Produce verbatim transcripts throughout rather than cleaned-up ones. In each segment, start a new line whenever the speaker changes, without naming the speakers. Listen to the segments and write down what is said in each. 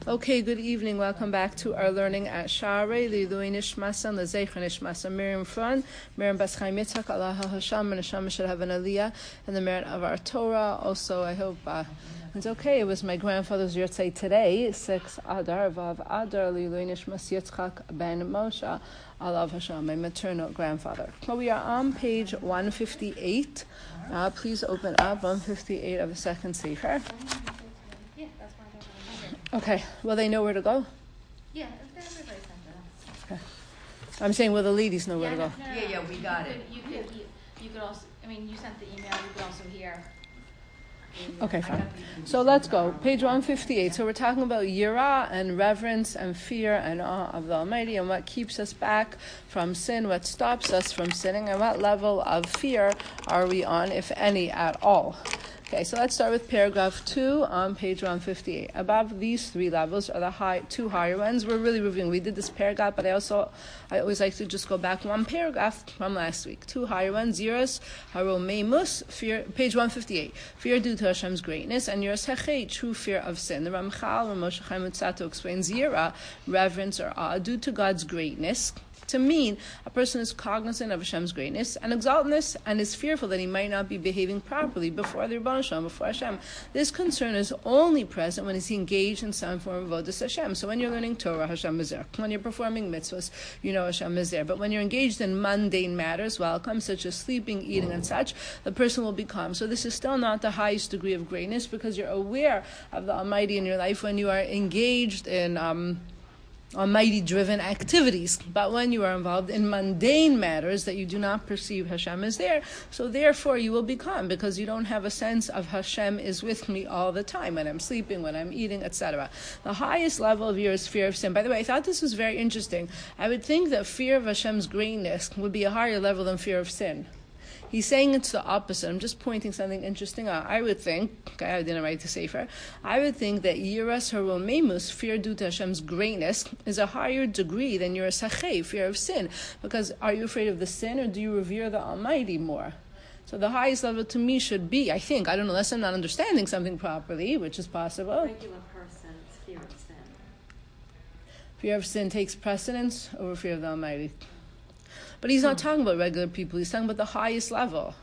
Okay, good evening. Welcome back to our learning at Sha'arei L'ilui Nishmasan L'Zeicher Nishmasan Miriam Fran, Miriam Bas Chaim Yitzchak, Allah Hasham, and Hashem should have an aliyah and the merit of our Torah. Also, I hope uh, it's okay. It was my grandfather's yahrzeit today, six Adar Vav Adar L'ilui Nishmas Yitzchak Ben Moshe, Allah Hashem, my maternal grandfather. Well, we are on page one fifty-eight. Uh, please open up one fifty-eight of the second sefer. Okay, well, they know where to go?
Yeah, everybody sent that.
Okay. I'm saying, will the ladies know where
yeah,
to go?
No, no, no.
Yeah, yeah, we got
you
it.
Could, you, could, you, you could also, I mean, you sent the email, you could also hear.
Okay, fine. So let's go. Page one fifty-eight. So we're talking about yira and reverence and fear and awe of the Almighty and what keeps us back from sin, what stops us from sinning, and what level of fear are we on, if any, at all. Okay, so let's start with paragraph two on page one fifty-eight. Above these three levels are the high, two higher ones. We're really reviewing. We did this paragraph, but I also, I always like to just go back one paragraph from last week. Two higher ones, Yiras Haromeimus, fear, page one fifty-eight. Fear due to Hashem's greatness, and Yiras Hechei, true fear of sin. The Ramchal, Ramoshe Chaim Utsato explains Yira, reverence or awe, due to God's greatness, to mean a person is cognizant of Hashem's greatness and exaltedness and is fearful that he might not be behaving properly before the Rebbeinu Shalom, before Hashem. This concern is only present when he's engaged in some form of avodas Hashem. So when you're learning Torah, Hashem is there. When you're performing mitzvahs, you know Hashem is there. But when you're engaged in mundane matters, welcome, such as sleeping, eating, and such, the person will be calm. So this is still not the highest degree of greatness because you're aware of the Almighty in your life when you are engaged in Um, Almighty-driven activities, but when you are involved in mundane matters that you do not perceive Hashem is there, so therefore you will be calm because you don't have a sense of Hashem is with me all the time when I'm sleeping, when I'm eating, et cetera. The highest level of yours is fear of sin. By the way, I thought this was very interesting. I would think that fear of Hashem's greatness would be a higher level than fear of sin. He's saying it's the opposite. I'm just pointing something interesting out. I would think, okay, I didn't write the sefer, I would think that Yiras Haromeimus, fear due to Hashem's greatness, is a higher degree than Yiras Hechei, fear of sin. Because are you afraid of the sin or do you revere the Almighty more? So the highest level to me should be, I think, I don't know, unless I'm not understanding something properly, which is possible.
Regular person's fear of sin.
Fear of sin takes precedence over fear of the Almighty. But he's not talking about regular people. He's talking about the highest level.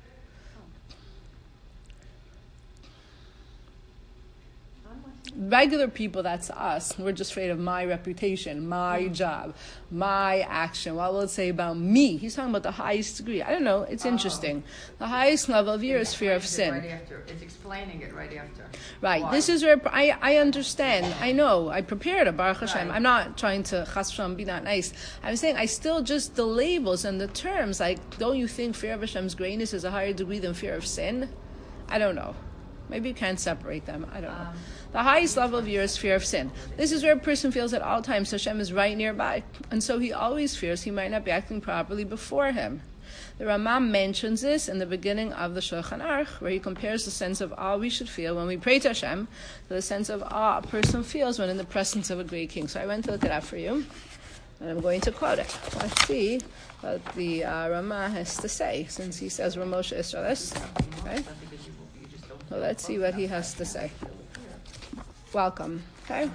Regular people, that's us. We're just afraid of my reputation, my job, my action. What will it say about me? He's talking about the highest degree. I don't know. It's interesting. Oh. The highest level of fear is fear of sin.
Right after. It's explaining it right after.
Right.
Why?
This is where I, I understand. I know. I prepared a Baruch Hashem.
Right.
I'm not trying to chas v'shalom be not nice. I'm saying I still just the labels and the terms. Like, don't you think fear of Hashem's greatness is a higher degree than fear of sin? I don't know. Maybe you can't separate them. I don't know. Um, the highest level of yours is fear of sin. This is where a person feels at all times Hashem is right nearby. And so he always fears he might not be acting properly before him. The Rambam mentions this in the beginning of the Shulchan Aruch, where he compares the sense of awe we should feel when we pray to Hashem to the sense of awe a person feels when in the presence of a great king. So I went to look it up for you, and I'm going to quote it. Let's see what the uh, Rama has to say, since he says Ramosha Israelis. Okay? So let's see what he has to say. Welcome. Okay?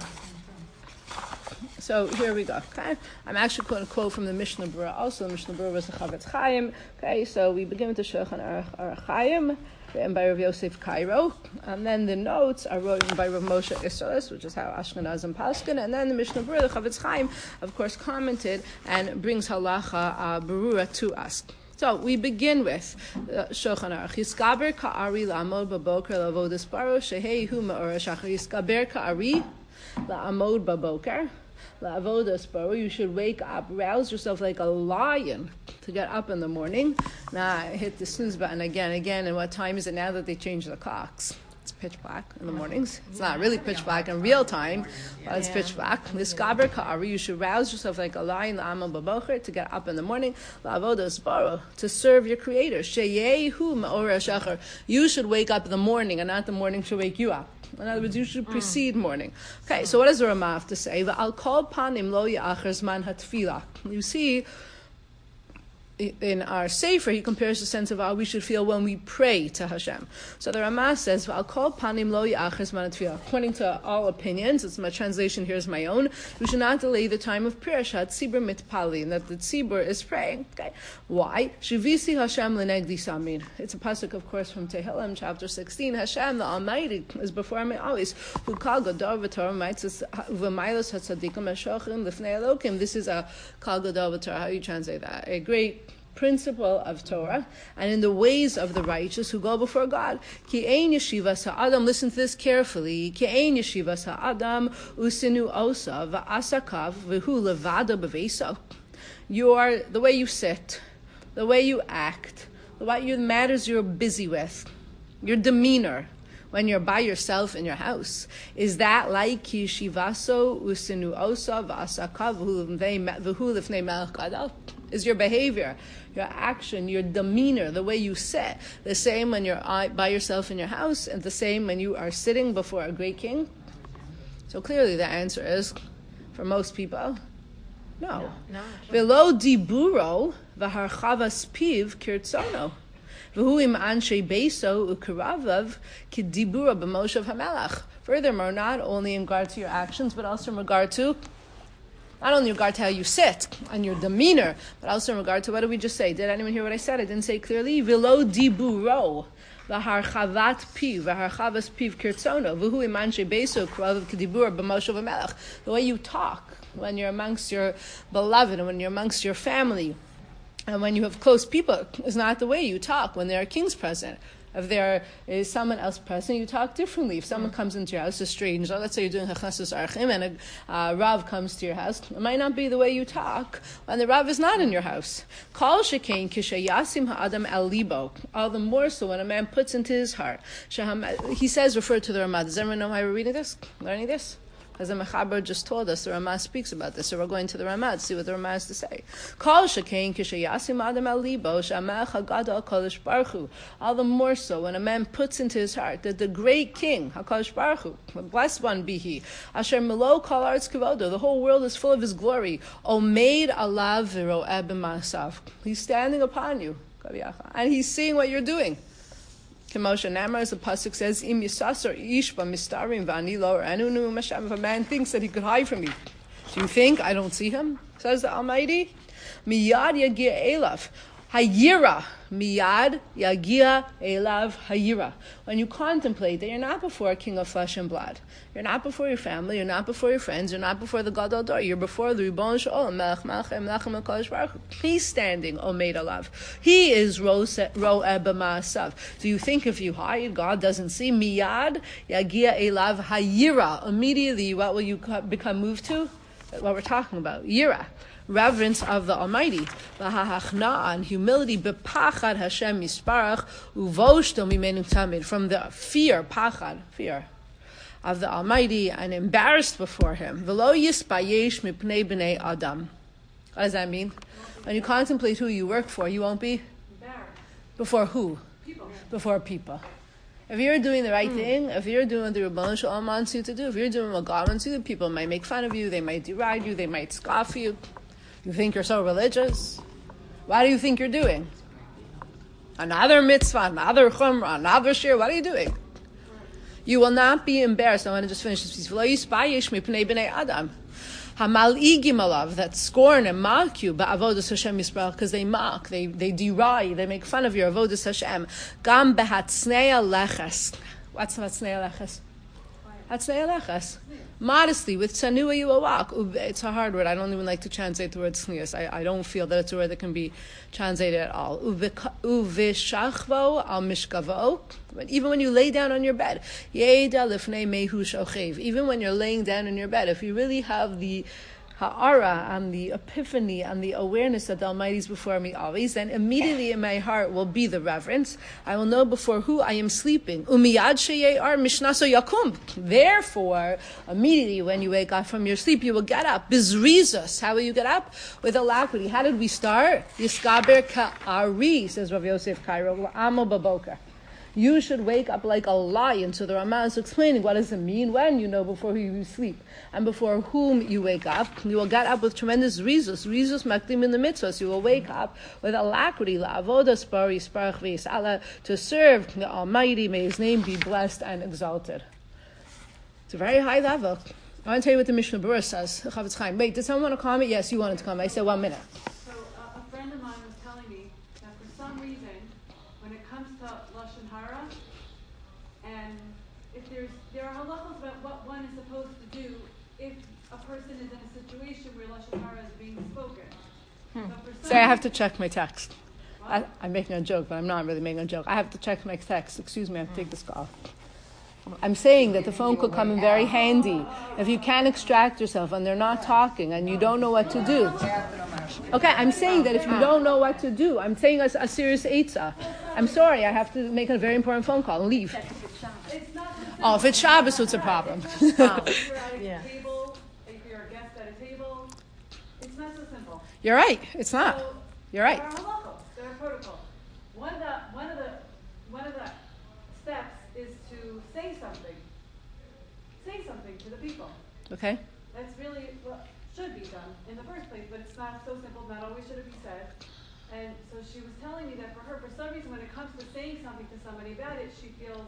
So here we go. Okay? I'm actually going to quote from the Mishnah Berurah also. The Mishnah Berurah was the Chavetz Chaim. Okay, so we begin with the Shulchan Aruch Chaim, written by Rav Yosef Cairo. And then the notes are written by Rav Moshe Israelis, which is how Ashkenazim paskin. And then the Mishnah Berurah, the Chavetz Chaim, of course, commented and brings halacha uh, Berurah to us. So we begin with uh, Shulchan Aruch. Yiskaber ka'ari la'amod baboker la'avodas baro shehei hu ma'or hashachar. Yiskaber ka'ari la'amod baboker la'avodas baro. You should wake up, rouse yourself like a lion to get up in the morning. Now hit the snooze button again, again. And what time is it now that they changed the clocks? It's pitch black in the mornings. It's not really pitch black in real time, but it's pitch black. Niskaber ka'ari, you should rouse yourself like a lion, la'amal babocher, to get up in the morning, la'avodas baro, to serve your Creator. Sheyehu ma'or hashachar, you should wake up in the morning, and not the morning should wake you up. In other words, you should precede morning. Okay, so what does the Rama have to say? V'al kol panim lo ya'achar zman hatfilah. You see, in our Sefer, he compares the sense of how we should feel when we pray to Hashem. So the Ramah says, "I'll call panim lo ya'achas man tefillah." According to all opinions, it's my translation here is my own. We should not delay the time of prayer. Shat tzibur mitpali, and that the tzibur is praying. Okay, why? Shivisi Hashem lenegdi samir. It's a pasuk, of course, from Tehillim, chapter sixteen. Hashem, the Almighty, is before me always. Who kal gadol v'torah maitzes v'mailos hatzadikim eshochim lifnei Elokim. This is a kal gadol v'torah. How do you translate that? A great principle of Torah, and in the ways of the righteous who go before God. Ki ein yeshivas ha'adam, listen to this carefully. Ki ein yeshivas ha'adam usinu osa v'asakav v'hu levado b'veiso. You are the way you sit, the way you act, the way you matters you're busy with, your demeanor when you're by yourself in your house. Is that like ki shivaso usinu osa v'asakav v'hu lifnei melech gadol? Is your behavior, your action, your demeanor, the way you sit, the same when you're by yourself in your house and the same when you are sitting before a great king? So clearly the answer is, for most people, no. Velo diburo v'harchavas piv kirtzono. V'hu im anshe beso u'karavav k'dibura b'moshav hamelach. Furthermore, not only in regard to your actions, but also in regard to Not only in regard to how you sit and your demeanor, but also in regard to what did we just say? Did anyone hear what I said? I didn't say clearly. V'lo diburo, v'harchavat piv, v'harchavas piv kirtzono, v'hu iman shebeso k'ravav k'dibur b'moshav hamelach. The way you talk when you're amongst your beloved and when you're amongst your family and when you have close people is not the way you talk when there are kings present. If there is someone else present, you talk differently. If someone comes into your house, a stranger, let's say you're doing Hachnasus Archim, and a uh, Rav comes to your house, it might not be the way you talk when the Rav is not in your house. Kol shekein kishayasim ha'adam al libo. All the more so when a man puts into his heart. He says, refer to the Ramah. Does everyone know why we're reading this? Learning this? As the Mechaber just told us, the Ramah speaks about this. So we're going to the Ramah to see what the Ramah has to say. Kol shekein kishayasim adam al libo shamelech hagadol HaKadosh Baruch Hu. All the more so when a man puts into his heart that the great King, HaKadosh Baruch Hu, the blessed one be He, Asher Melo Kol Aretz Kevodo, the whole world is full of His glory. Omeid alav v'ro'eh b'ma'asav. He's standing upon you, and He's seeing what you're doing. Kemosha Namar, as the pasuk says, "Im yisasor ish b'mistarim v'ani lo r'anu Hashem." If a man thinks that he could hide from me, do you think I don't see him? Says the Almighty. Miyad yagia elav hayira. Miyad yagia elav hayira. When you contemplate that you're not before a king of flesh and blood, you're not before your family, you're not before your friends, you're not before the Gadol Dor, you're before the Ribon Shalom, Melech Malchem Melchem HaKadosh Baruch Hu. He's standing, Omeid Alav. He is Ro'eh B'ma'asav. Do you think if you hide, God doesn't see? Miyad yagia elav hayira. Immediately, what will you become moved to? What we're talking about, yira. Reverence of the Almighty, and humility, bepachad Hashem Yisparach, uvoshto mimenu tamid, from the fear, pachad, fear of the Almighty, and embarrassed before Him. V'lo yispayesh mipnei b'nei adam. What does that mean? When you contemplate who you work for, you won't be embarrassed. Before who? People. Before people. If you're doing the right mm. thing, if you're doing what the Rebbeinu Shalom wants you to do, if you're doing what God wants you to do, people might make fun of you, they might deride you, they might scoff you. You think you're so religious? What do you think you're doing? Another mitzvah, another chumrah, another shir. What are you doing? You will not be embarrassed. I want to just finish this piece. Hamal'igim alav, that scorn and mock you, ba'avodas Hashem Yisrael, because they mock, they they deride, they make fun of your avodas Hashem. Gam behatsnei leches. What's hatsnei leches? Hatsnei leches. Modestly, with tsanua you will walk. It's a hard word. I don't even like to translate the word tznius. I, I don't feel that it's a word that can be translated at all. Uvishachvo al mishkavo. But even when you lay down on your bed, yeda lifnei mehu shochev. Even when you're laying down in your bed, if you really have the ha'ara and the epiphany and the awareness that the Almighty is before me always, then immediately in my heart will be the reverence. I will know before who I am sleeping. Umiyad sheyar mishnaso yakum. Therefore, immediately when you wake up from your sleep, you will get up. Bizrizus. How will you get up? With alacrity. How did we start? Yiskaber ka'ari, says Rav Yosef Cairo. Amo baboker. You should wake up like a lion. So the Rama is explaining what does it mean when you know before you sleep and before whom you wake up. You will get up with tremendous rizus. Rizus makdim in the mitzvahs. You will wake up with alacrity, la'avodas bari sparach v'yisala, to serve the Almighty. May His name be blessed and exalted. It's a very high level. I want to tell you what the Mishnah Berurah says. Chavetz Chaim. Wait, did someone want to comment? Yes, you wanted to comment. I said one minute.
So uh, a friend of mine was telling me that for some reason, when it comes to Lashon Hara, and if there's there are halachos about what one is supposed to do if a person is in a situation where Lashon Hara is being spoken.
Hmm.
So for some
Sorry, I have to
reason-
check my text. I, I'm making a joke, but I'm not really making a joke. I have to check my text. Excuse me, I have to take this call. I'm saying that the phone could come in very handy if you can't extract yourself and they're not talking and you don't know what to do. Okay, I'm saying that if you don't know what to do, I'm saying a, a serious eitzah. I'm sorry, I have to make a very important phone call and leave.
It's not so
Oh, if it's Shabbos, so it's a problem.
If you're at a
Yeah.
table, if you're a guest at a table, it's not so simple.
You're right, it's not.
So
You're right.
There are halachos, there are protocols. One of the one of the one of the steps is to say something. Say something to the people.
Okay?
That's really what should be done in the first place, but it's not so simple. Not always should it be said. And so she was telling me that for her, for some reason, when it comes to saying something to somebody about it, she feels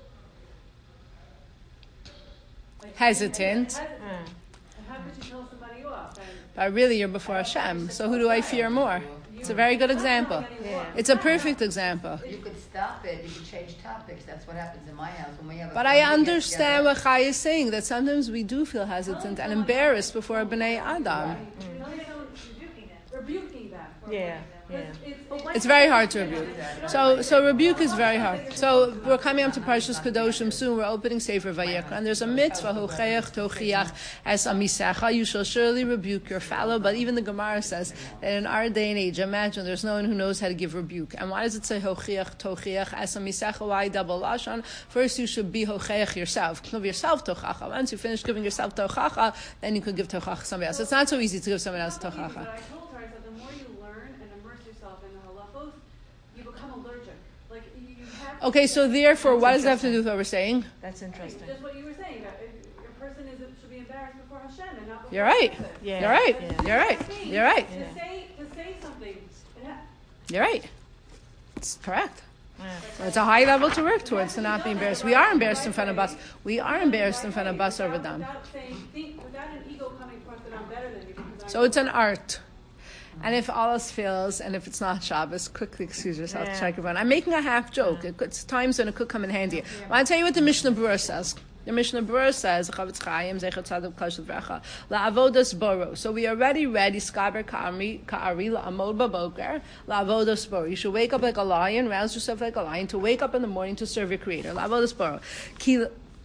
like
Hesitant.
hesitant. And how could you tell somebody off? And
But really, you're before Hashem. So who do I fear more? It's a very good example. It's a perfect example.
You could stop it, you could change topics. That's what happens in my house when we have a
But I
family
understand
get-together.
what Chai is saying, that sometimes we do feel hesitant and embarrassed before B'nai Adam.
rebuking them.
Yeah, yeah.
It's,
It's very hard to rebuke. So, so rebuke is very hard. So we're coming up to Parshas Kedoshim soon. We're opening Sefer Vayikra, and there's a mitzvah hocheach tochiach es amisecha. You shall surely rebuke your fellow. But even the Gemara says that in our day and age, imagine there's no one who knows how to give rebuke. And why does it say hocheach tochiach es amisecha? Why double lashon? First, you should be hocheach yourself. Give yourself tochacha. Once you finish giving yourself tochacha, then you can give tochacha to somebody else. It's not so easy to give someone else
But
tochacha.
I told her, I said, the more you learn and immerse yourself in the halachos, you become allergic. Like, you you have to-
Okay, so therefore, what does that have to do with what we're saying?
That's interesting.
Just what you were saying, that if your person is, should be embarrassed before Hashem and not before
You're right.
others.
Yeah.
You're right.
Yeah.
You're right. You're right.
To say, to say something, it ha-
You're right. It's correct.
Yeah.
So it's a high level to work towards, to not be embarrassed. We are embarrassed in front of us. We are embarrassed in front of us over them.
without saying, think, without an ego coming across that I'm better than you. because I
So it's an art. And if all else fails, and if it's not Shabbos, quickly excuse yourself,
Yeah.
check your phone. I'm making a half joke. It could, it's times when it could come in handy. Well, I'll tell you what the Mishnah Berurah says. The Mishnah Berurah says, Chavetz Chaim, Zecher Tzadok Kosher Vrecha, La'avodas Boro. So we are already ready, Skaber Ka'ari, Ka'ari La'amod Baboker, La'avodas Boro. You should wake up like a lion, rouse yourself like a lion, to wake up in the morning to serve your Creator. La'avodas Boro. Ki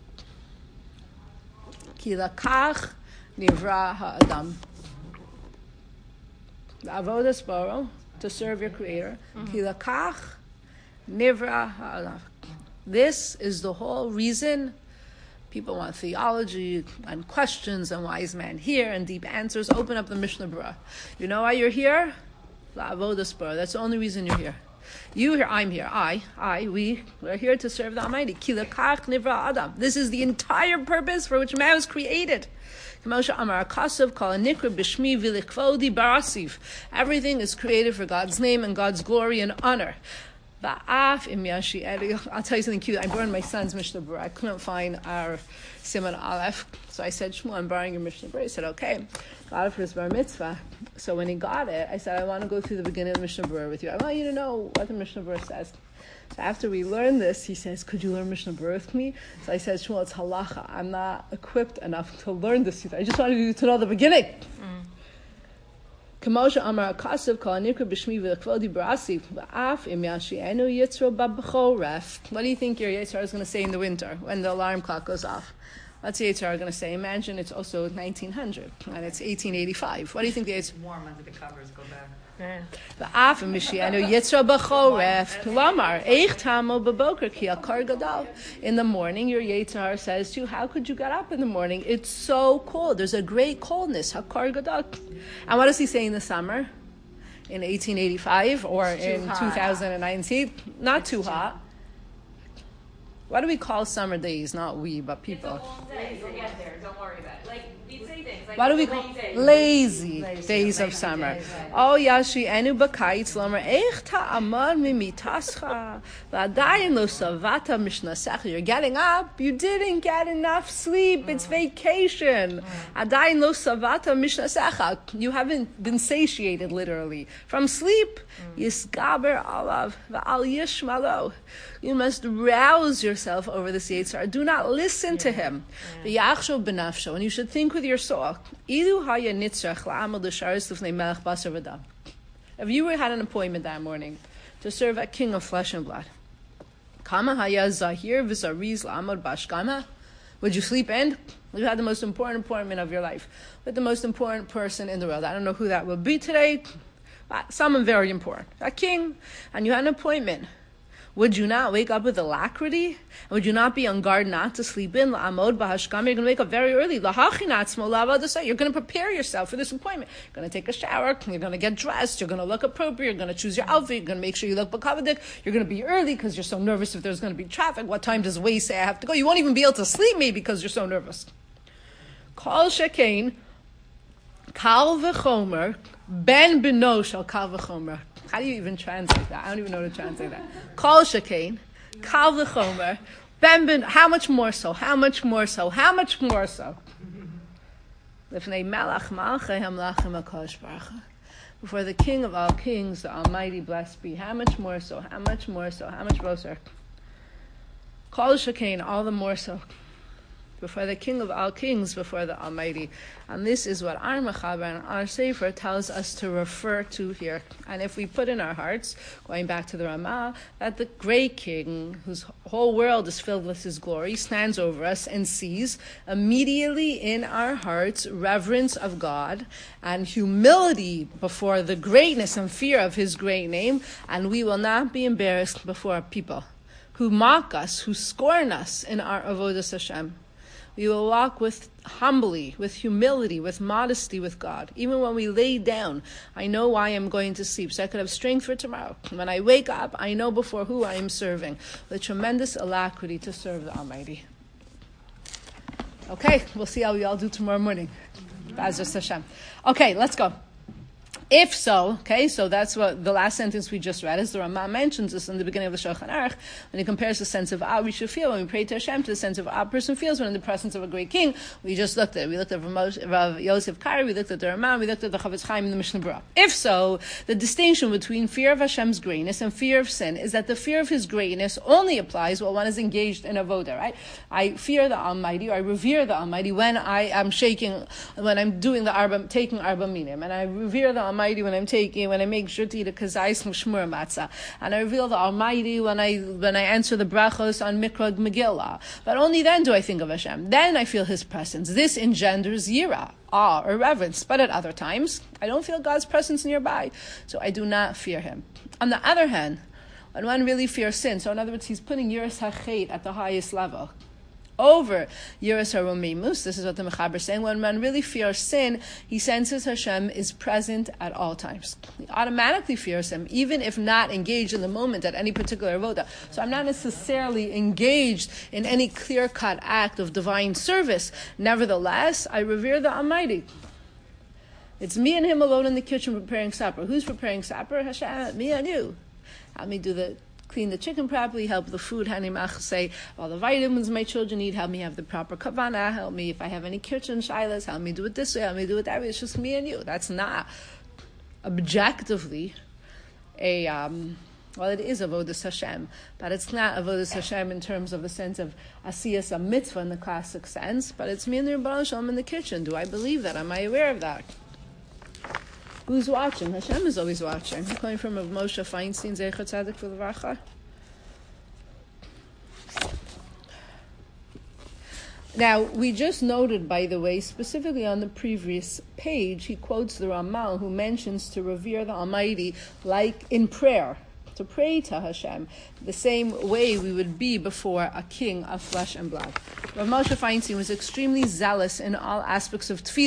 Ki Lakach Nivra Ha'adam. Avodas Boro, to serve your Creator. Ki lakach nivra ha'alav. This is the whole reason people want theology and questions and wise man here and deep answers. Open up the Mishnah Berurah. You know why you're here? Avodas Boro. That's the only reason you're here. You here, I'm here. I, I, we, we're here to serve the Almighty. Ki lakach nivra adam. This is the entire purpose for which man was created. Everything is created for God's name and God's glory and honor. I'll tell you something cute. I burned my son's Mishnah Berurah. I couldn't find our Siman Aleph. So I said, Shmuel, I'm borrowing your Mishnah Berurah. He said, okay. Got it for his bar mitzvah. So when he got it, I said, I want to go through the beginning of the Mishnah Berurah with you. I want you to know what the Mishnah Berurah says. So after we learned this, he says, could you learn Mishnah Berurah with me? So I said, Shmuel, it's halacha. I'm not equipped enough to learn this. I just wanted you to know the beginning. Kamosha Amar Akasav Kol Nikra B'Shmi V'Lekvodi B'Asif V'Af Im Yashienu Yitzro B'B'Choref. What do you think your Yitzhar is going to say in the winter when the alarm clock goes off? What's the Yitzhar going to say? Imagine it's also nineteen hundred and it's eighteen eighty-five. What do you think the Yitzhar?
It's warm under the covers. Go back.
Yeah.
V'Af Im Yashienu Yitzro B'Choref. Lamar Eich Tamo B'Boker Ki Akar Gadal. In the morning, your Yitzhar says to you, how could you get up in the morning? It's so cold. There's a great coldness. Hakar Gadal. And what does he say in the summer? In eighteen eighty-five or in two thousand nineteen? Not too hot. What do we call summer days? Not we, but people.
It's a long day. You'll get there. Don't worry about it. Like, we'd say things like,
What do we
it's a
call
lazy.
lazy,
Lazy,
days of
lazy
summer?
days, right.
Oh yashi enu b'kayitz lomer eich ta'amad mimitascha v'adayin lo savata mishnasecha. You're getting up. You didn't get enough sleep. It's vacation. Adayin lo savata mishnasecha. You haven't been satiated, literally, from sleep. Yisgaber alav v'al yishmalo. You must rouse yourself over this Yetzer. Do not listen to him. V'yachshov b'nafsho. And you should think with your soul. Ilu haya nitzrach la'amal d'sharis lifnei melech basar v'dam. If you had an appointment that morning to serve a king of flesh and blood, kama haya zahir v'zariz la'amad bashkama, would you sleep in? You had the most important appointment of your life with the most important person in the world. I don't know who that will be today, but someone very important. A king, and you had an appointment. Would you not wake up with alacrity? Would you not be on guard not to sleep in? La'amod b'hashkama. You're going to wake up very early. Lahachinatzmo la'avadasai. You're going to prepare yourself for this appointment. You're going to take a shower. You're going to get dressed. You're going to look appropriate. You're going to choose your outfit. You're going to make sure you look bakavadik. You're going to be early because you're so nervous if there's going to be traffic. What time does Waze say I have to go? You won't even be able to sleep maybe because you're so nervous. Kol shekain, kal v'chomer, ben beno shel kal v'chomer. How do you even translate that? I don't even know how to translate that. Kol shekain, kal v'chomer, ben ben. How much more so? How much more so? How much more so? Lifnei melach malchei hamlachim HaKadosh Baruch Hu. Before the King of all kings, the Almighty, blessed be. How much more so? How much more so? How much closer? Kol shekain, all the more so. Before the King of all kings, before the Almighty. And this is what our Mechaber and our Sefer tells us to refer to here. And if we put in our hearts, going back to the Ramah, that the great King, whose whole world is filled with his glory, stands over us and sees immediately in our hearts reverence of God and humility before the greatness and fear of his great name, and we will not be embarrassed before people who mock us, who scorn us in our Avodas Hashem. We will walk with humbly, with humility, with modesty with God. Even when we lay down, I know why I'm going to sleep, so I could have strength for tomorrow. When I wake up, I know before who I am serving, with tremendous alacrity to serve the Almighty. Okay, we'll see how we all do tomorrow morning. B'ezras Hashem. Okay, let's go. If so, okay, so that's what the last sentence we just read is. The Ramah mentions this in the beginning of the Shulchan Aruch when he compares the sense of awe we should feel when we pray to Hashem to the sense of awe a person feels when in the presence of a great king. We just looked at it. We looked at Rav Yosef Kari, we looked at the Ramah, we looked at the Chavetz Chaim in the Mishnah Berurah. If so, the distinction between fear of Hashem's greatness and fear of sin is that the fear of his greatness only applies while one is engaged in avodah, right? I fear the Almighty, or I revere the Almighty when I am shaking, when I'm doing the arba, taking arba minim, and I revere the Almighty when I'm taking, when I make sure to eat a kazais shmur matzah, and I reveal the Almighty when I when I answer the brachos on Mikra Megillah. But only then do I think of Hashem. Then I feel His presence. This engenders yira, awe, or reverence. But at other times, I don't feel God's presence nearby, so I do not fear Him. On the other hand, when one really fears sin, so in other words, he's putting yiras hachet at the highest level over yiras haromimus. This is what the Mechaber is saying. When one really fears sin, he senses Hashem is present at all times. He automatically fears Him, even if not engaged in the moment at any particular avoda. So I'm not necessarily engaged in any clear-cut act of divine service. Nevertheless, I revere the Almighty. It's me and Him alone in the kitchen preparing supper. Who's preparing supper? Hashem, me and you. Help me do the clean the chicken properly, help the food, hanimach, say all the vitamins my children need, help me have the proper kavana, help me if I have any kitchen shilas, help me do it this way, help me do it that way. It's just me and you. That's not objectively a, um, well, it is avodas Hashem, but it's not avodas Hashem in terms of the sense of asiyas a mitzvah in the classic sense, but it's me and the Rebbeinu Shalom in the kitchen. Do I believe that? Am I aware of that? Who's watching? Hashem is always watching. I'm coming from Rav Moshe Feinstein, Zecher Tzadik V'Levarcha. Now, we just noted, by the way, specifically on the previous page, he quotes the Ramal, who mentions to revere the Almighty like in prayer, to pray to Hashem, the same way we would be before a king of flesh and blood. Rav Moshe Feinstein was extremely zealous in all aspects of tefillah,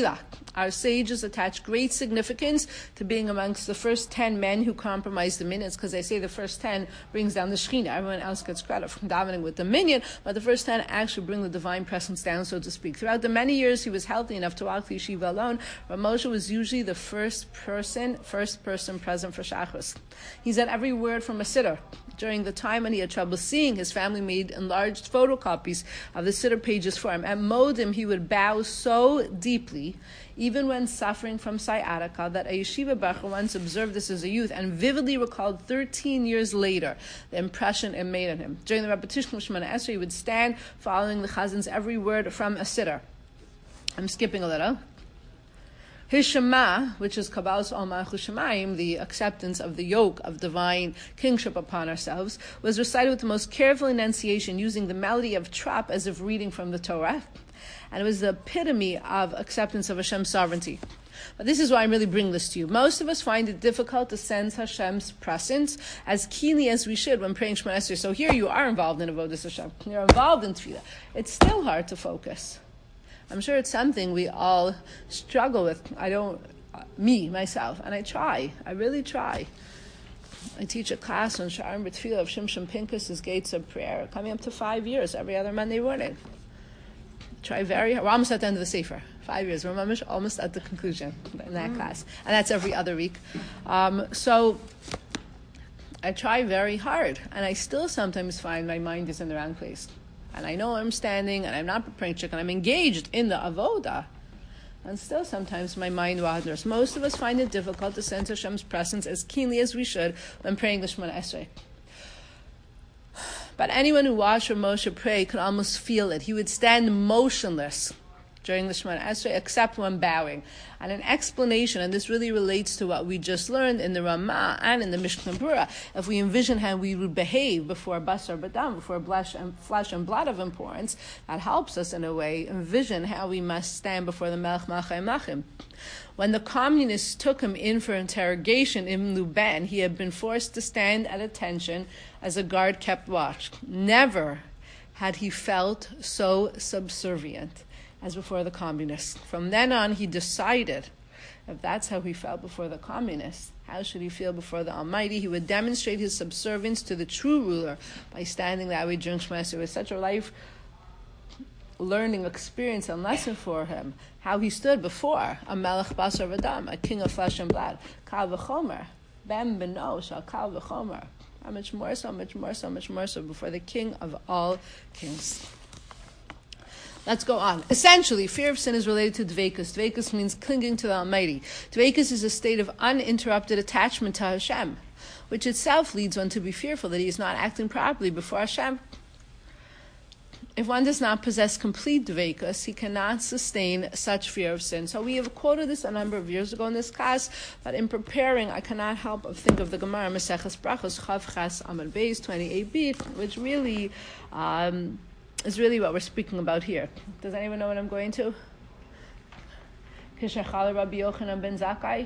Our sages attach great significance to being amongst the first ten men who compromised the minyan, because they say the first ten brings down the Shekhinah. Everyone else gets credit from davening with the minyan, but the first ten actually bring the divine presence down, so to speak. Throughout the many years he was healthy enough to walk the yeshiva alone, Rav Moshe was usually the first person, first person present for Shachris. He said every word from a siddur. During the time when he had trouble seeing, his family made enlarged photocopies of the siddur pages for him. At Modim, he would bow so deeply, even when suffering from sciatica, that a yeshiva bacher once observed this as a youth and vividly recalled thirteen years later the impression it made on him. During the repetition of Shemona Esrei, he would stand following the chazin's every word from a siddur. I'm skipping a little. His Shema, which is Kabbalas Ol Malchus Shemayim, the acceptance of the yoke of divine kingship upon ourselves, was recited with the most careful enunciation, using the melody of trop as if reading from the Torah. And it was the epitome of acceptance of Hashem's sovereignty. But this is why I'm really bringing this to you. Most of us find it difficult to sense Hashem's presence as keenly as we should when praying Shemona Esrei. So here you are involved in Avodas Hashem. You're involved in Tefillah. It's still hard to focus. I'm sure it's something we all struggle with. I don't, uh, me, myself, and I try. I really try. I teach a class on Sharon B'Tefillah of Shimshon Pincus' Gates of Prayer, coming up to five years every other Monday morning. Try very hard. We're almost at the end of the Sefer. Five years. We're almost at the conclusion in that mm. class. And that's every other week. Um, so I try very hard, and I still sometimes find my mind is in the wrong place. And I know I'm standing, and I'm not preparing chicken. I'm engaged in the avoda, and still sometimes my mind wanders. Most of us find it difficult to sense Hashem's presence as keenly as we should when praying the Shemona Esrei. But anyone who watched Rav Moshe pray could almost feel it. He would stand motionless during the Shemona Esrei, except when bowing. And an explanation, and this really relates to what we just learned in the Ramah and in the Mishnah Berurah, if we envision how we would behave before basar badam, before flesh and, flesh and blood of importance, that helps us in a way envision how we must stand before the Melech Malchei Machim. When the communists took him in for interrogation in Luben, he had been forced to stand at attention as a guard kept watch. Never had he felt so subservient as before the communists. From then on, he decided, if that's how he felt before the communists, how should he feel before the Almighty? He would demonstrate his subservience to the true ruler by standing that way during Shemona Esrei. It was such a life learning experience and lesson for him, how he stood before a Melech Basar V'Dam, a king of flesh and blood. Kal v'chomer, ben beno shal kal v'chomer. How much more, so much more, so much more so before the King of all kings. Let's go on. Essentially, fear of sin is related to dveikus. Dveikus means clinging to the Almighty. Dveikus is a state of uninterrupted attachment to Hashem, which itself leads one to be fearful that he is not acting properly before Hashem. If one does not possess complete dveikus, he cannot sustain such fear of sin. So we have quoted this a number of years ago in this class, but in preparing, I cannot help but think of the Gemara Maseches Brachos Chav Ches Amud Beis twenty-eight b, which really um, is really what we're speaking about here. Does anyone know what I'm going to? Kishachal Rabbi Yochanan ben Zakkai.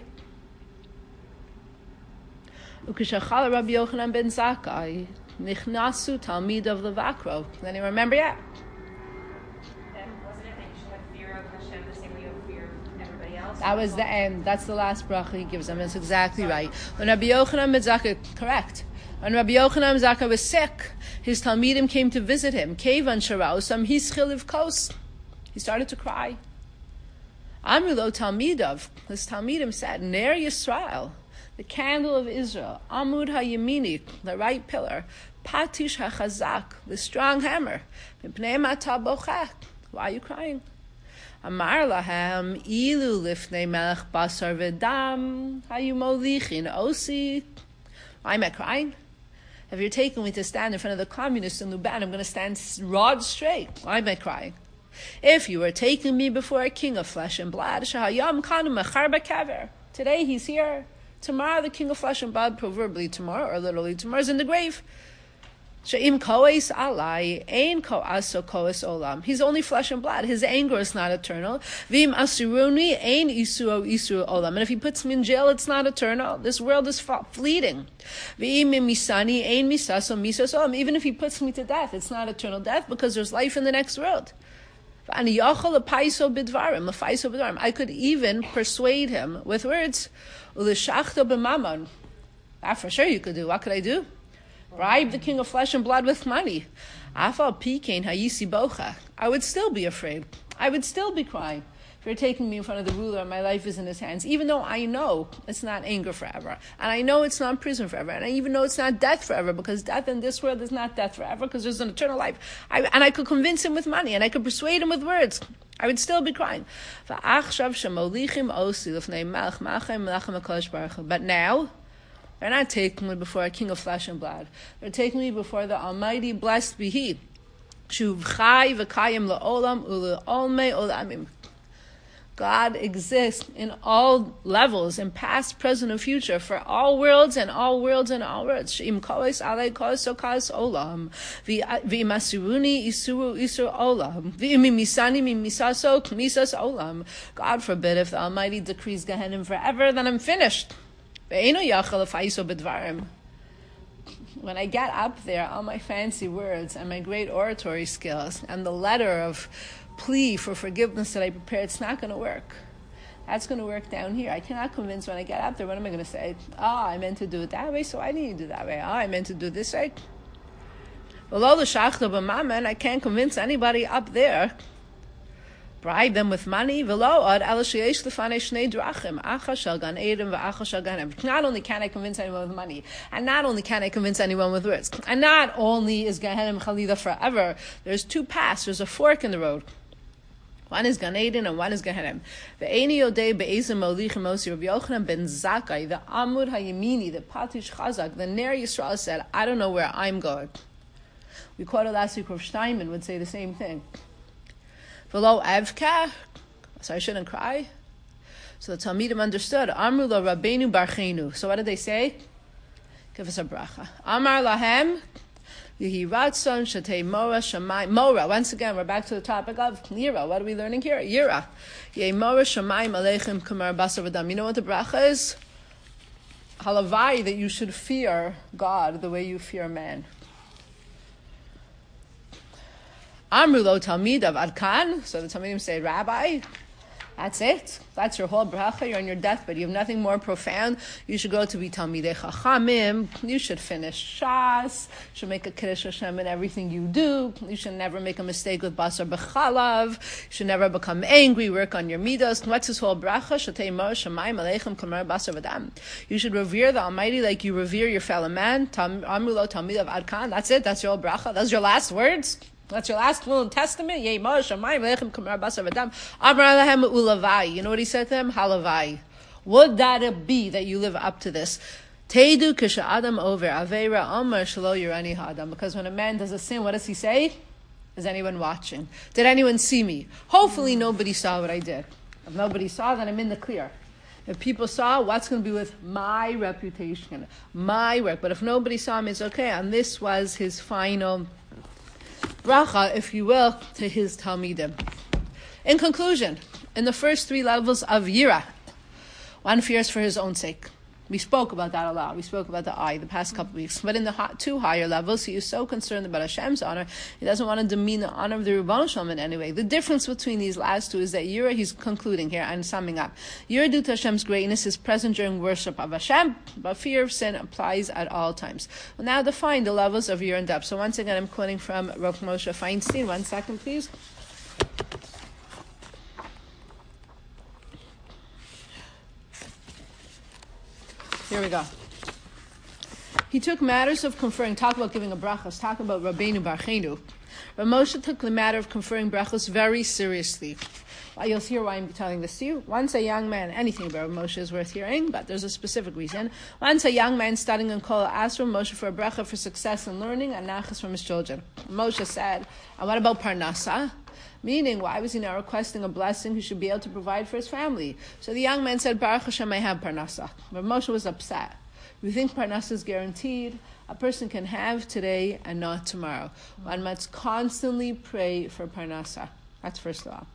Ukishachal Rabbi Yochanan ben Zakkai. Nichnasu Talmid of Levakro. Anyone remember yet?
And wasn't it that you should have fear of Hashem the same way you have fear of everybody else?
That was the end. That's the last bracha he gives them. That's exactly right. When Rabbi Yochanan ben Zakkai, correct. When Rabbi Yochanan ben Zakkai was sick, his Talmidim came to visit him. Kevan Sharausam Hischiliv Kos. He started to cry. Amrilo Talmidov, his Talmidim said, Ner Yisrael, the candle of Israel, Amud HaYemini, the right pillar, Patish HaChazak, the strong hammer, Mipnei Mata Bochak. Why are you crying? Amar Lahem, Ilu Lifnei Melech Basar V'Dam, Hayu Molichin Osi. Why am I crying? If you're taking me to stand in front of the communists in Luban, I'm going to stand rod straight. Why am I crying? If you were taking me before a king of flesh and blood, Shahayam Kanu Mechar B'Kaver. Today he's here. Tomorrow, the king of flesh and blood, proverbially tomorrow, or literally tomorrow, is in the grave. She'im koes alai, ein koaso koes olam. He's only flesh and blood. His anger is not eternal. V'im asuruni, ein isuo isu olam. And if he puts me in jail, it's not eternal. This world is fleeting. V'im misani, ein misaso misas olam. Even if he puts me to death, it's not eternal death because there's life in the next world. I could even persuade him with words. That for sure you could do. What could I do? Bribe the king of flesh and blood with money. I would still be afraid. I would still be crying. If you're taking me in front of the ruler and my life is in his hands, even though I know it's not anger forever, and I know it's not prison forever, and I even know it's not death forever, because death in this world is not death forever, because there's an eternal life. I, and I could convince him with money, and I could persuade him with words. I would still be crying. But now, they're not taking me before a king of flesh and blood. They're taking me before the Almighty, blessed be He. God exists in all levels, in past, present, and future, for all worlds and all worlds and all worlds. God forbid if the Almighty decrees Gehenna forever, then I'm finished. When I get up there, all my fancy words and my great oratory skills and the letter of plea for forgiveness that I prepared, it's not going to work. That's going to work down here. I cannot convince when I get up there, what am I going to say? Oh, I meant to do it that way, so I need to do that way. Oh, I meant to do it this way. I can't convince anybody up there. Bribe them with money. Not only can I convince anyone with money, and not only can I convince anyone with words, and not only is Gehenna Chalida forever, there's two paths, there's a fork in the road. One is Gan Eden and one is Gehenna. The Eini Yodei Be'ezim Molichem Osi Rabbi Yochanan ben Zakkai, the Amud HaYemini, the Patish Chazak, the Ner Yisrael said, I don't know where I'm going. We quoted last week, Rav Steinman would say the same thing. V'lo Evka, so I shouldn't cry. So the Talmidim understood. Amru lo Rabbeinu Barchenu. So what did they say? Give us a bracha. Amar lahem. Yehi Ratzon Shatei Mora Shamayim. Mora. Once again, we're back to the topic of Yira. What are we learning here? Yira. Yehi Mora Shamayim Aleichem Kamar Basar V'Dam. You know what the bracha is? Halavai, that you should fear God the way you fear man. Amru lo Talmid of Adkan. So the Talmidim say, Rabbi, that's it. That's your whole bracha. You're on your deathbed. You have nothing more profound. You should go to be Talmidei Chachamim. You should finish Shas. You should make a Kiddush Hashem in everything you do. You should never make a mistake with Basar B'chalav. You should never become angry. Work on your midos. What's his whole bracha? Shatei Mor Shamayim Aleichem Kamar Basar V'Dam. You should revere the Almighty like you revere your fellow man. Amru lo Talmid of Adkan. That's it. That's your whole bracha. That's your last words. That's your last will and testament. You know what he said to them? Halavai. Would that it be that you live up to this? Teidu kisha adam over avera amar shelo yirani hadam. Because when a man does a sin, what does he say? Is anyone watching? Did anyone see me? Hopefully nobody saw what I did. If nobody saw, then I'm in the clear. If people saw, what's going to be with my reputation, my work? But if nobody saw me, it's okay. And this was his final bracha, if you will, to his Talmidim. In conclusion, in the first three levels of Yira, one fears for his own sake. We spoke about that a lot. We spoke about the eye the past couple of weeks. But in the two higher levels, he is so concerned about Hashem's honor, he doesn't want to demean the honor of the Ribono Shel Olam in any way. The difference between these last two is that Yira, he's concluding here and summing up. Yira due to Hashem's greatness is present during worship of Hashem, but fear of sin applies at all times. We'll now define the levels of Yira and depth. So once again, I'm quoting from Rav Moshe Feinstein. One second, please. Here we go. He took matters of conferring, talk about giving a brachos, talk about Rabbeinu Barchenu. Rav Moshe took the matter of conferring brachos very seriously. Well, you'll hear why I'm telling this to you. Once a young man, anything about Rav Moshe is worth hearing, but there's a specific reason. Once a young man studying in Kol asked Rav Moshe for a bracha for success in learning and nachas from his children. Moshe said, and what about Parnasa? Meaning, why was he now requesting a blessing he should be able to provide for his family? So the young man said, Baruch Hashem, I have Parnasa. But Moshe was upset. We think Parnasa is guaranteed. A person can have today and not tomorrow. One must constantly pray for Parnasa. That's first law.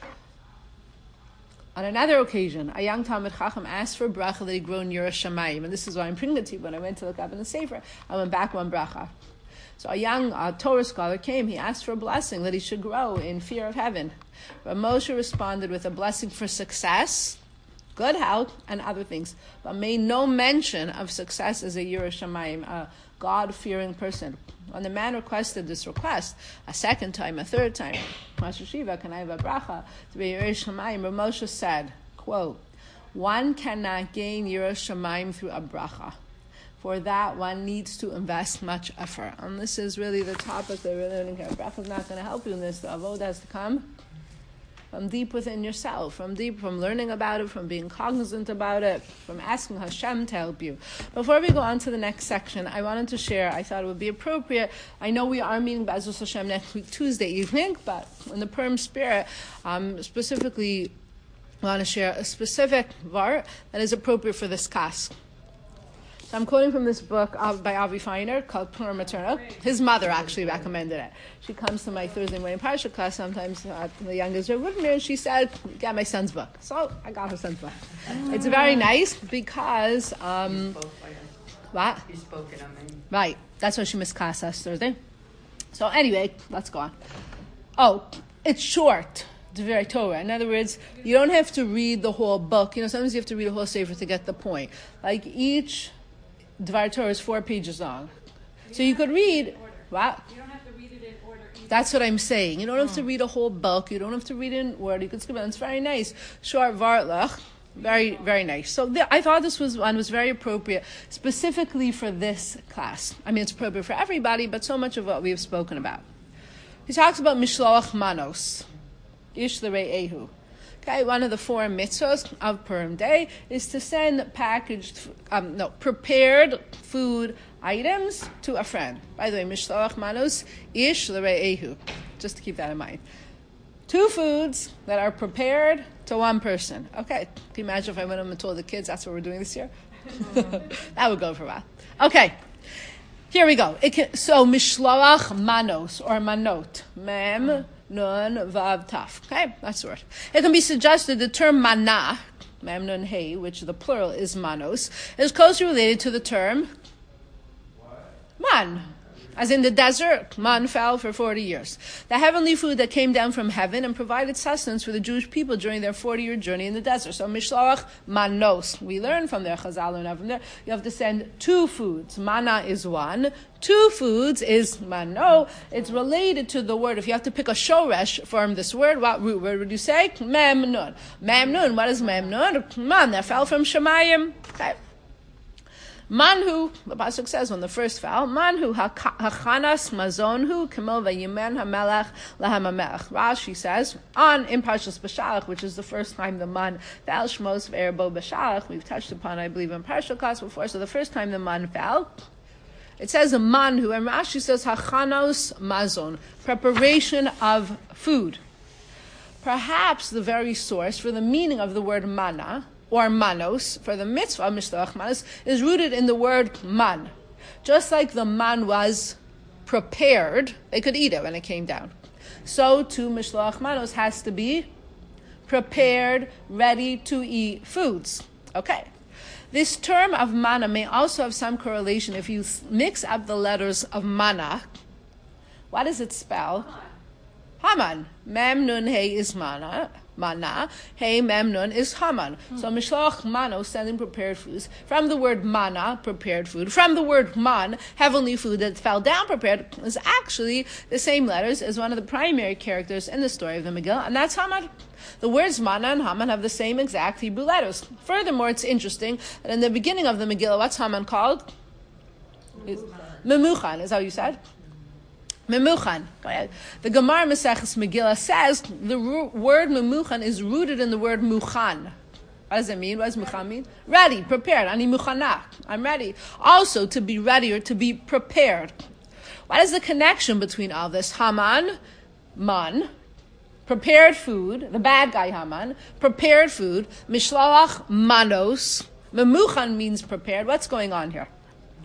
On another occasion, a young Talmid Chacham asked for a bracha that he grew in Yerushalayim. And this is why I'm bringing it to you. When I went to look up in the Sefer, I went back one bracha. So a young uh, Torah scholar came. He asked for a blessing that he should grow in fear of heaven. But Moshe responded with a blessing for success, good health, and other things, but made no mention of success as a Yireh Shamayim, a God-fearing person. When the man requested this request a second time, a third time, Master Shiva, can I have a bracha to be Yireh Shamayim? Rav Moshe said, quote, one cannot gain Yireh Shamayim through a bracha. For that, one needs to invest much effort. And this is really the topic that we're learning here. Bracha is not going to help you in this. The avodah has to come from deep within yourself, from deep, from learning about it, from being cognizant about it, from asking Hashem to help you. Before we go on to the next section, I wanted to share, I thought it would be appropriate, I know we are meeting B'ezras Hashem next week, Tuesday evening, but in the Purim spirit, um, specifically want to share a specific var that is appropriate for this class. So I'm quoting from this book uh, by Avi Feiner called Purim Maternal. His mother actually recommended it. She comes to my Thursday morning Parsha class sometimes, uh, the youngest Rav Whitmer, and she said, get my son's book. So I got her son's book. Oh. It's very nice because... Um,
you spoke by us.
What?
You spoke it, I mean.
Right. That's why she missed class last Thursday. So anyway, let's go on. Oh, it's short. Dvarei Torah. In other words, you don't have to read the whole book. You know, sometimes you have to read a whole sefer to get the point. Like each Dvarei Torah is four pages long.
You
so you could read... What?
You don't have to read it in order either.
That's what I'm saying. You don't have to read a whole book. You don't have to read it in order. You could skip it. It's very nice. Short Vartlach. Very, very nice. So the, I thought this was one was very appropriate, specifically for this class. I mean, it's appropriate for everybody, but so much of what we have spoken about. He talks about Mishloach Manos. Ish L'rei Ehu. Okay, one of the four mitzvahs of Purim Day is to send packaged, um, no, prepared food items to a friend. By the way, Mishloach Manos, Ish L'rei Ehu. Just to keep that in mind. Two foods that are prepared to one person. Okay, can you imagine if I went home and told the kids that's what we're doing this year? That would go for a while. Okay, here we go. It can, so, Mishloach Manos, or Manot. Mem, Nun, Vav, Taf. Okay, that's the word. It can be suggested the term Mana, Mem, Nun, Hey, which the plural is Manos, is closely related to the term Man. As in the desert, man fell for forty years. The heavenly food that came down from heaven and provided sustenance for the Jewish people during their forty-year journey in the desert. So Mishloach Manos. We learn from there, Chazal learn from there, you have to send two foods. Mana is one. Two foods is mano. It's related to the word. If you have to pick a shoresh from this word, what root word would you say? Memnun. Memnun. What is memnun? Man that fell from Shemayim. Okay. Manhu, the pasuk says when the first fell, Manhu hachanas mazonhu kemo vayimen hamelach lahamamech. Rashi says on in Parshas Beshalach, which is the first time the man fell, Shmos ve'erbo Beshalach. We've touched upon, I believe, in Parsha class before. So the first time the man fell, it says a manhu, and Rashi says hachanos mazon, preparation of food. Perhaps the very source for the meaning of the word mana, or manos, for the mitzvah of Mishloach Manos, is rooted in the word man. Just like the man was prepared, they could eat it when it came down. So too, Mishloach Manos has to be prepared, ready to eat foods. Okay. This term of mana may also have some correlation if you mix up the letters of mana. What does it spell? Haman. Mem nun hey is mana. Mana, hey memnun is Haman. Hmm. So Mishloach Manos, sending prepared foods, from the word mana, prepared food, from the word man, heavenly food that fell down prepared, is actually the same letters as one of the primary characters in the story of the Megillah, and that's Haman. The words mana and Haman have the same exact Hebrew letters. Furthermore, it's interesting that in the beginning of the Megillah, what's Haman called? Memuchan, is that what you said? Memuchan. The Gemara Maseches Megillah says the ro- word memuchan is rooted in the word muchan. What does it mean? What does muchan mean? Ready, prepared. Ani muchanach. I'm ready. Also, to be ready or to be prepared. What is the connection between all this? Haman, man, prepared food, the bad guy Haman, prepared food, Mishloach Manos, memuchan means prepared. What's going on here?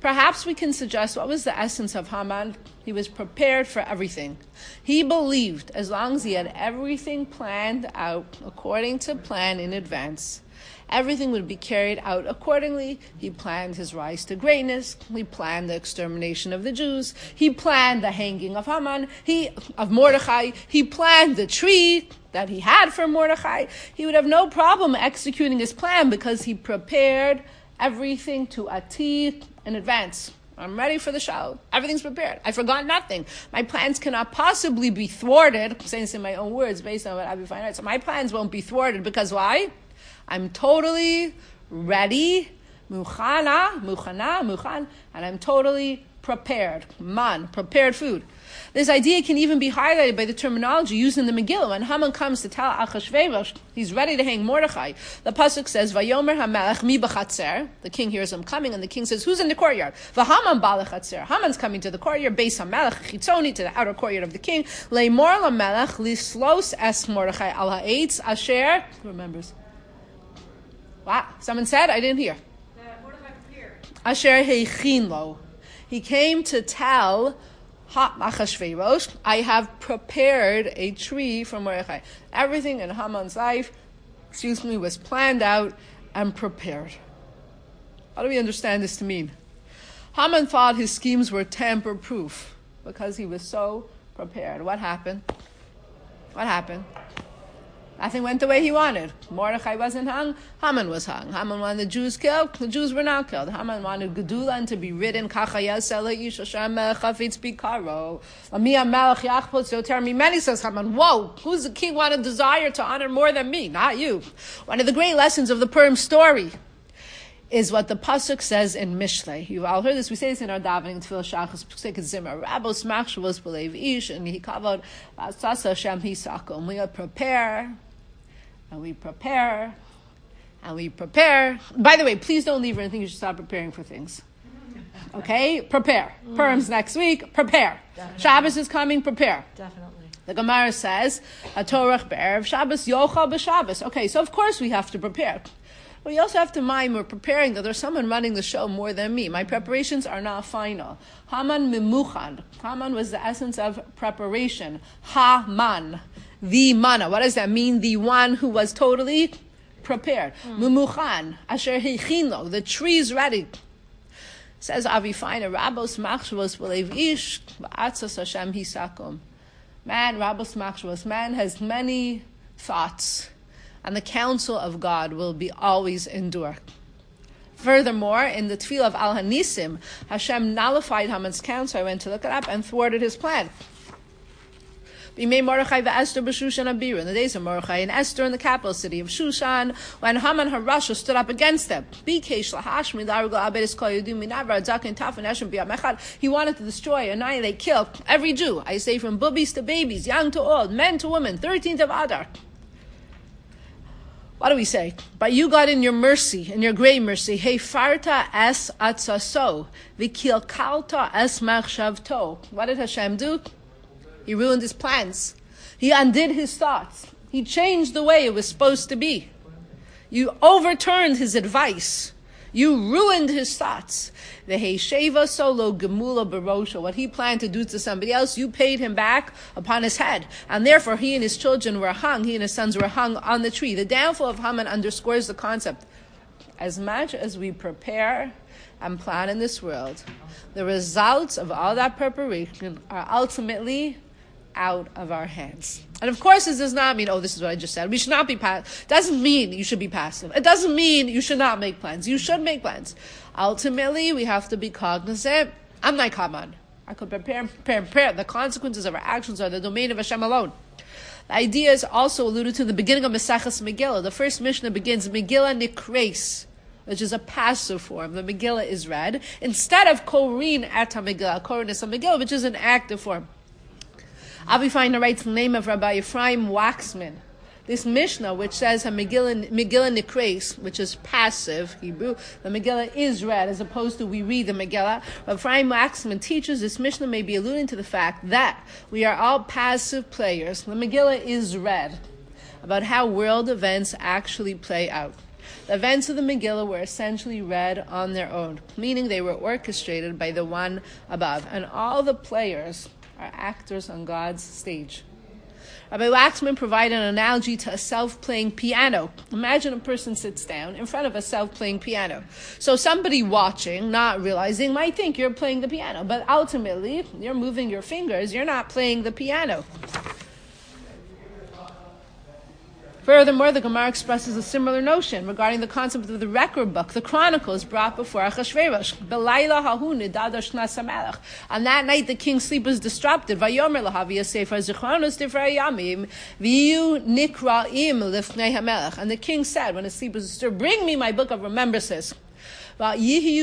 Perhaps we can suggest what was the essence of Haman. He was prepared for everything. He believed as long as he had everything planned out according to plan in advance, everything would be carried out accordingly. He planned his rise to greatness. He planned the extermination of the Jews. He planned the hanging of Haman, he, of Mordechai. He planned the tree that he had for Mordechai. He would have no problem executing his plan because he prepared everything to a T in advance. I'm ready for the show. Everything's prepared. I forgot nothing. My plans cannot possibly be thwarted. I'm saying this in my own words based on what Avi Fine writes. So my plans won't be thwarted because why? I'm totally ready, muchana, muchana, muchan, and I'm totally prepared. Man, prepared food. This idea can even be highlighted by the terminology used in the Megillah. When Haman comes to tell Achashverosh he's ready to hang Mordechai, the pasuk says, "Vayomer hamelech mi b'chatzer." The king hears him coming, and the king says, "Who's in the courtyard?" V'Haman b'lechatzer. Haman's coming to the courtyard. Beis hamelech chitzoni, to the outer courtyard of the king. Leimor lamelech lislos es Mordechai al ha'etz asher. Who remembers? What? Someone said? I didn't hear.
That Mordechai prepared.
Asher heichin lo. He came to tell Achashverosh, I have prepared a tree for Mordechai. Everything in Haman's life, excuse me, was planned out and prepared. How do we understand this to mean? Haman thought his schemes were tamper-proof because he was so prepared. What happened? What happened? Nothing went the way he wanted. Mordechai wasn't hung, Haman was hung. Haman wanted the Jews killed, the Jews were not killed. Haman wanted Gedulan to be ridden. Many says Haman, whoa, who's the king want a desire to honor more than me? Not you. One of the great lessons of the Purim story is what the pasuk says in Mishlei. You've all heard this. We say this in our davening. Tefillah Shachas Pesach Zimmer. Rabos Machshavos B'Leiv Ish and He Kavod Sasa Hashem Hisakom. We prepare and we prepare and we prepare. By the way, please don't leave or anything. You should stop preparing for things. Okay, prepare. Mm. Purim's next week. Prepare. Definitely. Shabbos is coming. Prepare.
Definitely. The
Gemara says, "Hatorach be'erev Shabbos yochal b'Shabbos." Okay, so of course we have to prepare. But we also have to mind we're preparing that there's someone running the show more than me. My preparations are not final. Haman mimuchan. Haman was the essence of preparation. Ha-man. The mana. What does that mean? The one who was totally prepared. Mimuchan. Asher heichino. The tree's ready. Says Avi Feiner, Rabos machshavos b'leiv ish v'atzos Hashem hisakom. Man, Rabos machshavos. Man has many thoughts, and the counsel of God will be always endure. Furthermore, in the Tefillah of Al Hanisim, Hashem nullified Haman's counsel. I went to look it up and thwarted his plan. B'mei Mordechai ve'Esther b'Shushan Abiru. In the days of Mordechai and Esther in the capital city of Shushan, when Haman HaRasha stood up against them, he wanted to destroy, annihilate, kill every Jew. I say from boobies to babies, young to old, men to women, thirteenth of Adar. What do we say? But you, God, in your mercy, in your great mercy, Heifarta es atzaso, v'kilkalta es machshavto. What did Hashem do? He ruined his plans. He undid his thoughts. He changed the way it was supposed to be. You overturned his advice. You ruined his thoughts. The Heisheva solo gemula barosha. What he planned to do to somebody else, you paid him back upon his head. And therefore he and his children were hung, he and his sons were hung on the tree. The downfall of Haman underscores the concept. As much as we prepare and plan in this world, the results of all that preparation are ultimately out of our hands. And of course, this does not mean, oh, this is what I just said. We should not be passive. Doesn't mean you should be passive. It doesn't mean you should not make plans. You should make plans. Ultimately, we have to be cognizant. I'm like Haman. I could prepare, prepare, prepare. The consequences of our actions are the domain of Hashem alone. The idea is also alluded to in the beginning of Maseches Megillah. The first Mishnah begins, Megillah Nikreis, which is a passive form. The Megillah is read instead of Korin et HaMegillah, Korin es HaMegillah, which is an active form. Avi Feiner writes the name of Rabbi Ephraim Waxman. This Mishnah, which says Megillah, Megillah Nikreis, which is passive Hebrew, the Megillah is read as opposed to we read the Megillah. Rabbi Ephraim Waxman teaches this Mishnah may be alluding to the fact that we are all passive players. The Megillah is read about how world events actually play out. The events of the Megillah were essentially read on their own, meaning they were orchestrated by the one above, and all the players are actors on God's stage. Rabbi Waxman provided an analogy to a self-playing piano. Imagine a person sits down in front of a self-playing piano. So somebody watching, not realizing, might think you're playing the piano, but ultimately, you're moving your fingers, you're not playing the piano. Furthermore, the Gemara expresses a similar notion regarding the concept of the record book, the Chronicles brought before Achashverosh. On that night, the king's sleep was disrupted. And the king said, when his sleep was disturbed, bring me my book of remembrances. They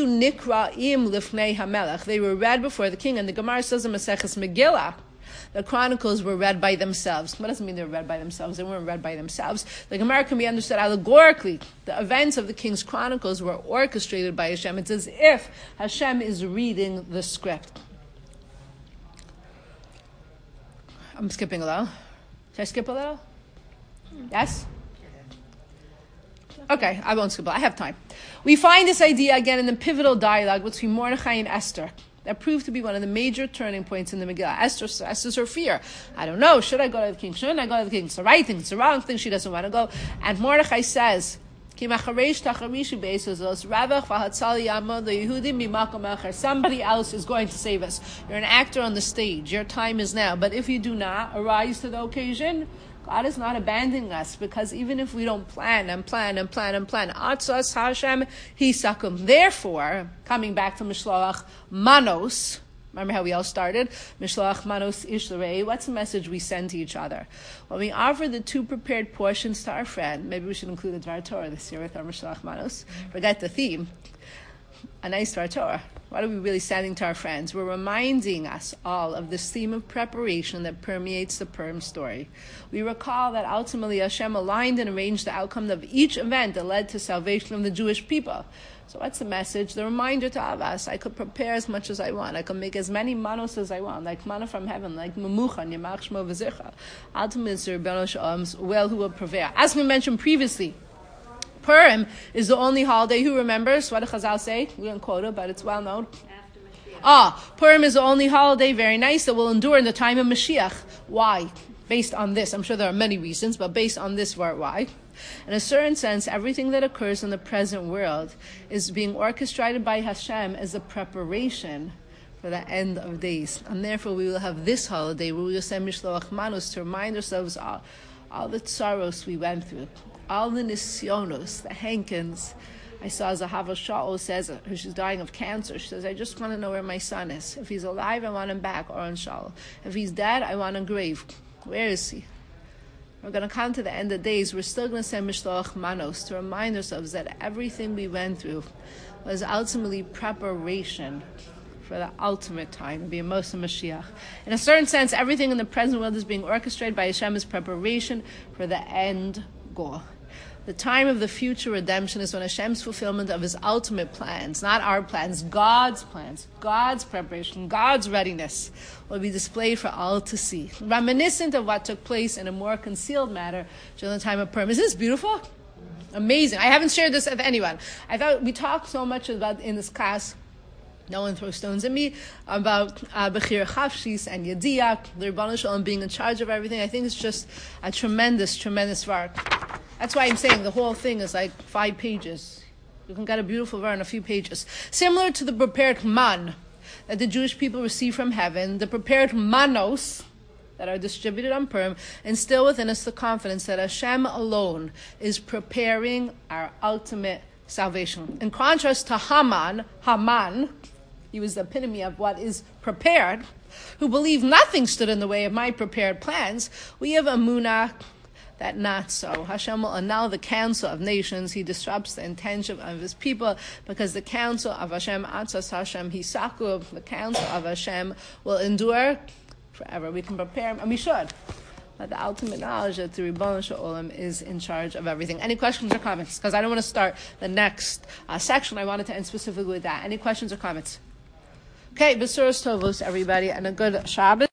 were read before the king, and the Gemara says in Maseches Megillah, the Chronicles were read by themselves. What doesn't mean they were read by themselves? They weren't read by themselves. The Gemara can be understood allegorically. The events of the King's Chronicles were orchestrated by Hashem. It's as if Hashem is reading the script. I'm skipping a little. Should I skip a little? Yes? Okay, I won't skip a little. I have time. We find this idea again in the pivotal dialogue between Mordechai and Esther. That proved to be one of the major turning points in the Megillah. Esther Esther's her fear. I don't know. Should I go to the king? Shouldn't I go to the king? It's the right thing. It's the wrong thing. She doesn't want to go. And Mordechai says, somebody else is going to save us. You're an actor on the stage. Your time is now. But if you do not arise to the occasion, God is not abandoning us, because even if we don't plan and plan and plan and plan, Atzas Hashem Hisakum. Therefore, coming back to Mishloach Manos, remember how we all started? Mishloach Manos Ishlurei. What's the message we send to each other? When we offer the two prepared portions to our friend, maybe we should include the Dvar Torah this year with our Mishloach Manos. Forget the theme. A nice Dvar Torah. What are we really sending to our friends? We're reminding us all of this theme of preparation that permeates the Purim story. We recall that ultimately Hashem aligned and arranged the outcome of each event that led to salvation of the Jewish people. So what's the message? The reminder to all of us, I could prepare as much as I want. I could make as many manos as I want, like manna from heaven, like memuchan, yemach shmo v'zicha. Ultimately, it's the Rebbeinu Shalom's will who will prevail. As we mentioned previously, Purim is the only holiday. Who remembers? What did Chazal say? We didn't quote it, but it's well known. Ah, Purim is the only holiday, very nice, that will endure in the time of Mashiach. Why? Based on this. I'm sure there are many reasons, but based on this word, why? In a certain sense, everything that occurs in the present world is being orchestrated by Hashem as a preparation for the end of days. And therefore, we will have this holiday where we will send Mishloach Manos to remind ourselves all, all the sorrows we went through. All the nisyonos, the hankins. I saw Zahava Shaul says, she's dying of cancer. She says, I just want to know where my son is. If he's alive, I want him back, or on Shaul. If he's dead, I want a grave. Where is he? We're going to come to the end of days. We're still going to send Mishloach Manos to remind ourselves that everything we went through was ultimately preparation for the ultimate time, be a Moshe Mashiach. In a certain sense, everything in the present world is being orchestrated by Hashem as preparation for the end goal. The time of the future redemption is when Hashem's fulfillment of His ultimate plans, not our plans, God's plans, God's preparation, God's readiness, will be displayed for all to see. Reminiscent of what took place in a more concealed manner during the time of Purim. Isn't this beautiful? Amazing. I haven't shared this with anyone. I thought we talked so much about in this class, no one throws stones at me, about Bechir Chavshis and Yediyah, the Rebbeinu Shalom being in charge of everything. I think it's just a tremendous, tremendous work. That's why I'm saying the whole thing is like five pages. You can get a beautiful verse in a few pages. Similar to the prepared man that the Jewish people receive from heaven, the prepared manos that are distributed on Purim instill within us the confidence that Hashem alone is preparing our ultimate salvation. In contrast to Haman, Haman, he was the epitome of what is prepared, who believed nothing stood in the way of my prepared plans. We have Amunah that not so. Hashem will annul the counsel of nations. He disrupts the intention of His people, because the counsel of Hashem, Atzas Hashem Hisaku, the counsel of Hashem will endure forever. We can prepare, and we should. But the ultimate knowledge that the Rebbeinu Shalom is in charge of everything. Any questions or comments? Because I don't want to start the next uh, section. I wanted to end specifically with that. Any questions or comments? Okay, B'suras Tovos, everybody, and a good Shabbos.